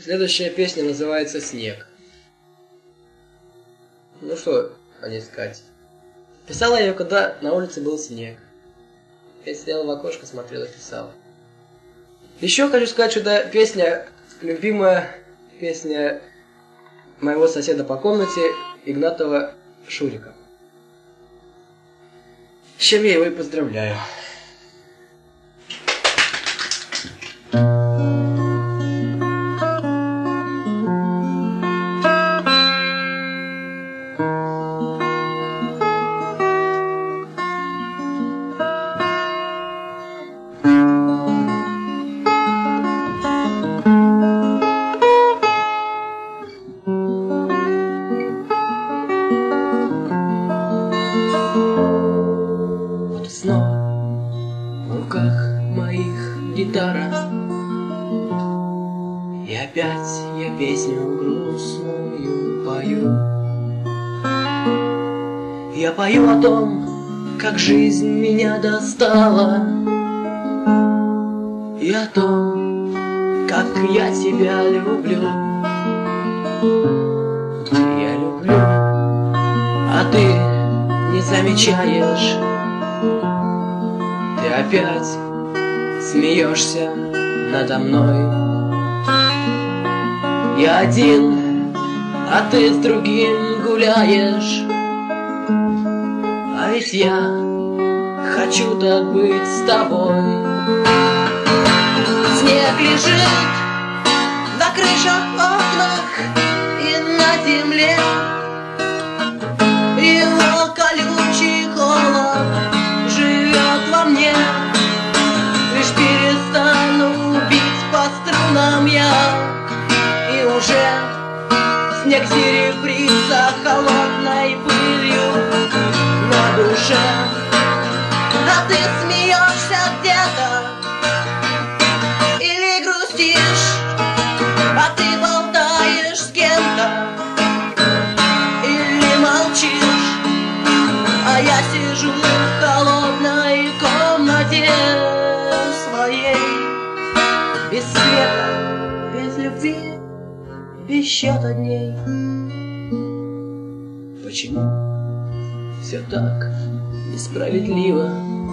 Следующая песня называется «Снег». Ну что о ней сказать? Писала я ее, когда на улице был снег. Я сидела в окошко, смотрела, писала. Еще хочу сказать, что это песня, любимая песня моего соседа по комнате Игнатова Шурика. С чем я его и поздравляю. В руках моих гитара, и опять я песню грустную пою. Я пою о том, как жизнь меня достала, и о том, как я тебя люблю. Я люблю, а ты не замечаешь. Ты опять смеешься надо мной. Я один, а ты с другим гуляешь. А ведь я хочу так быть с тобой. Снег лежит на крышах, окнах и на земле. Его колючий холод живет во мне. Лишь перестану бить по струнам я, и уже снег серебрится холодной пылью на душе. А ты смеешься где-то или грустишь, а ты болтаешь с кем-то или молчишь, а я сижу в холодной комнате своей, без света, без любви, без счета дней. Почему все так несправедливо,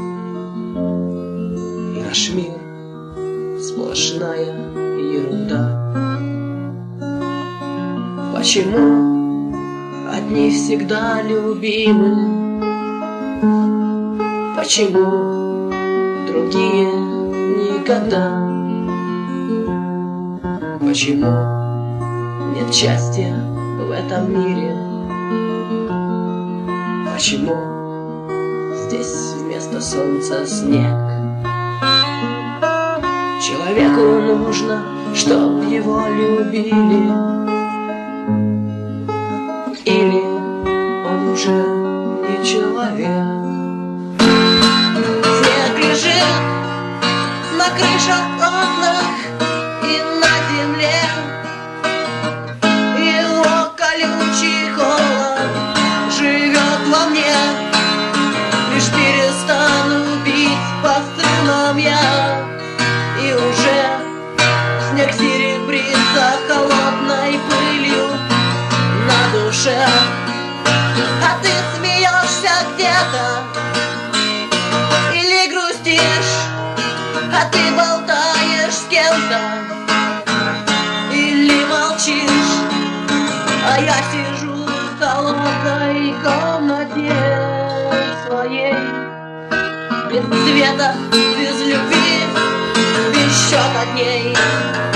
и наш мир сплошная ерунда? Почему одни всегда любимы? Почему другие никогда? Почему нет счастья в этом мире? Почему здесь вместо солнца снег? Человеку нужно, чтоб его любили, или он уже не человек? Снег лежит на крышах, окнах и на земле. Его колючий холод живет во мне. Лишь перестану бить по струнам я, и уже снег серебрится холодной пылью на душе. А ты смеешься где-то или грустишь, а ты болтаешь с кем-то или молчишь, а я сижу в холодной комнате своей, без света, без любви, без счета дней.